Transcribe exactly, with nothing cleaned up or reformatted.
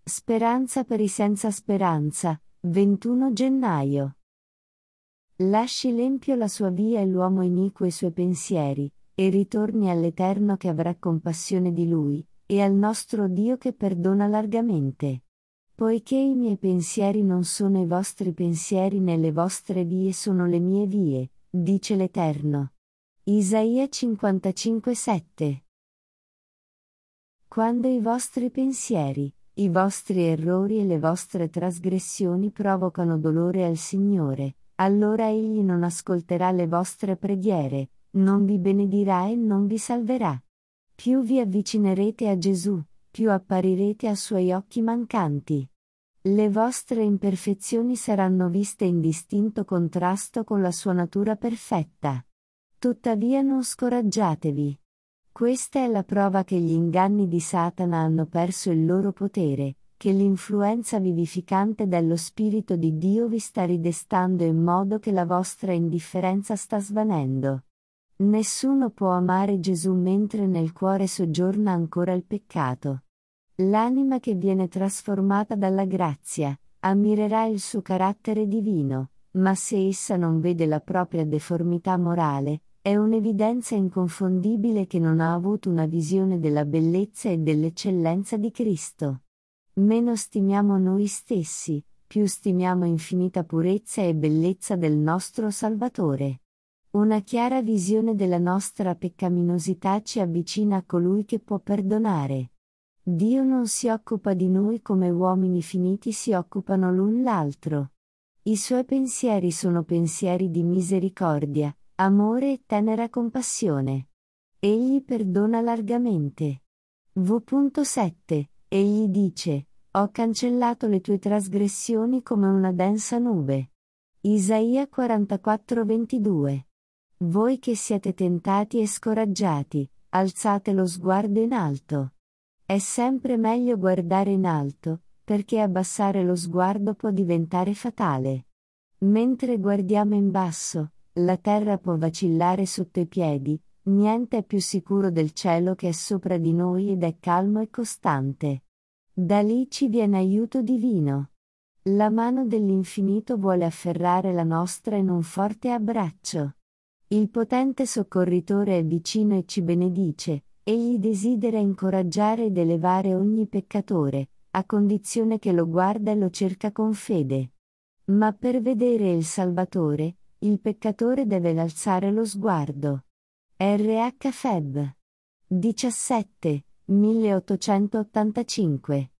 Speranza per i senza speranza, ventuno gennaio. Lasci l'empio la sua via e l'uomo iniquo i suoi pensieri, e ritorni all'Eterno che avrà compassione di lui, e al nostro Dio che perdona largamente. Poiché i miei pensieri non sono i vostri pensieri né le vostre vie sono le mie vie, dice l'Eterno. Isaia cinquantacinque sette. Quando i vostri pensieri, i vostri errori e le vostre trasgressioni provocano dolore al Signore, allora Egli non ascolterà le vostre preghiere, non vi benedirà e non vi salverà. Più vi avvicinerete a Gesù, più apparirete a Suoi occhi mancanti. Le vostre imperfezioni saranno viste in distinto contrasto con la Sua natura perfetta. Tuttavia non scoraggiatevi. Questa è la prova che gli inganni di Satana hanno perso il loro potere, che l'influenza vivificante dello Spirito di Dio vi sta ridestando in modo che la vostra indifferenza sta svanendo. Nessuno può amare Gesù mentre nel cuore soggiorna ancora il peccato. L'anima che viene trasformata dalla grazia, ammirerà il suo carattere divino, ma se essa non vede la propria deformità morale, è un'evidenza inconfondibile che non ha avuto una visione della bellezza e dell'eccellenza di Cristo. Meno stimiamo noi stessi, più stimiamo infinita purezza e bellezza del nostro Salvatore. Una chiara visione della nostra peccaminosità ci avvicina a colui che può perdonare. Dio non si occupa di noi come uomini finiti si occupano l'un l'altro. I suoi pensieri sono pensieri di misericordia, amore e tenera compassione. Egli perdona largamente. V sette. Egli dice: ho cancellato le tue trasgressioni come una densa nube. Isaia quarantaquattro ventidue. Voi che siete tentati e scoraggiati, alzate lo sguardo in alto. È sempre meglio guardare in alto, perché abbassare lo sguardo può diventare fatale. Mentre guardiamo in basso, la terra può vacillare sotto i piedi, niente è più sicuro del cielo che è sopra di noi ed è calmo e costante. Da lì ci viene aiuto divino. La mano dell'infinito vuole afferrare la nostra in un forte abbraccio. Il potente soccorritore è vicino e ci benedice, egli desidera incoraggiare ed elevare ogni peccatore, a condizione che lo guarda e lo cerca con fede. Ma per vedere il Salvatore, il peccatore deve alzare lo sguardo. R H Feb. diciassette, milleottocentottantacinque